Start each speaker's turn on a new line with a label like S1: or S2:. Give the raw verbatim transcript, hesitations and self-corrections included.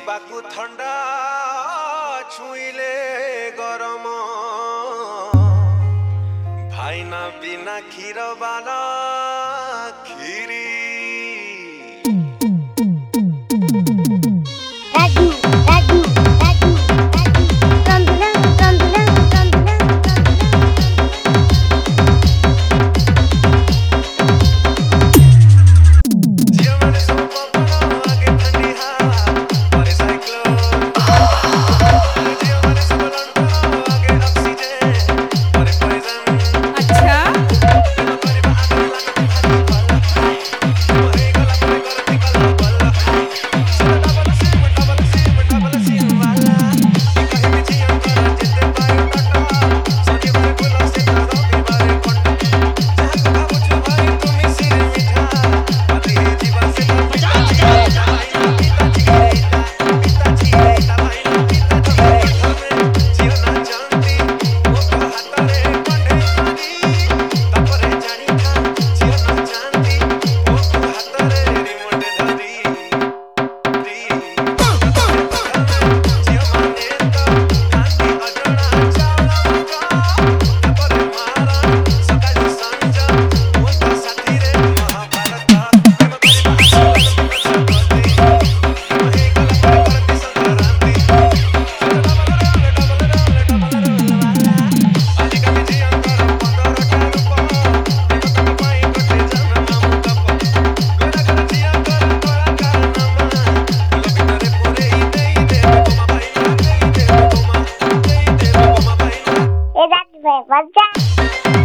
S1: जीवाकू ठंडा छुईले गरम भाईना बिना खीर वाला खीरी
S2: Raju, Raju, Raju, Raju, Rambula, Rambula, Rambula,
S1: जिया मेरे सब पपना आगे ठंडी हवा और साइक्लोन जिया मेरे सब लड़का आगे ऑक्सीजन और पॉइजन
S3: अच्छा
S1: मेरी बात लगती भारी वाला मेरे गला पे करती कला वाला double C double C double C वाला कहीं भी जिया कर जिते पाए टाटा सोनी बारे बोला से तारो की बारे कोटा जहां को पूछो भाई तुम सिर मीठा अभी जीवन से पिता जी पिता जी भाई पिता जी जियो ना जानती वो तो हाथ रे पंडे मारी तपरे जानी था जियो ना जानती वो तो हाथ रे रिमोट धरी जियो माने तो कांती अजड़ा चावला मका तपरे मारा सकाळ संज वो तो साथी रे महाभारत प्रेम करी
S2: Raju, Raju, Raju.